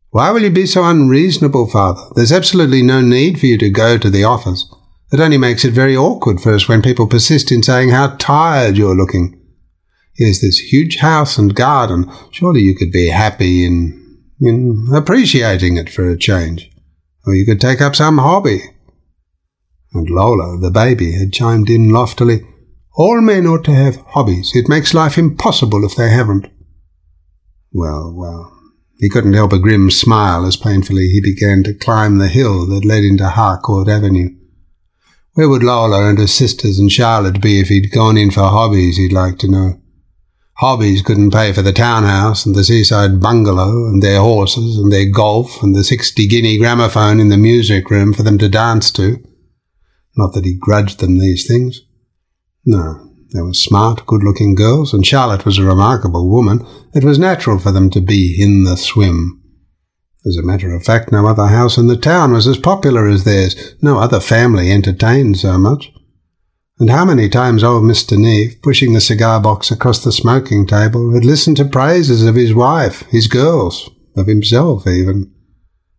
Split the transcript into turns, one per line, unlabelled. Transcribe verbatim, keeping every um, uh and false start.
Why will you be so unreasonable, Father? There's absolutely no need for you to go to the office. It only makes it very awkward for us when people persist in saying how tired you're looking. Here's this huge house and garden. Surely you could be happy in, in appreciating it for a change. Or you could take up some hobby. And Lola, the baby, had chimed in loftily, All men ought to have hobbies. It makes life impossible if they haven't. Well, well, he couldn't help a grim smile as painfully he began to climb the hill that led into Harcourt Avenue. Where would Lola and her sisters and Charlotte be if he'd gone in for hobbies, he'd like to know. Hobbies couldn't pay for the townhouse and the seaside bungalow and their horses and their golf and the sixty-guinea gramophone in the music room for them to dance to. Not that he grudged them these things. No, they were smart, good-looking girls, and Charlotte was a remarkable woman. It was natural for them to be in the swim. As a matter of fact, no other house in the town was as popular as theirs. No other family entertained so much. And how many times old Mister Neave, pushing the cigar box across the smoking table, had listened to praises of his wife, his girls, of himself even.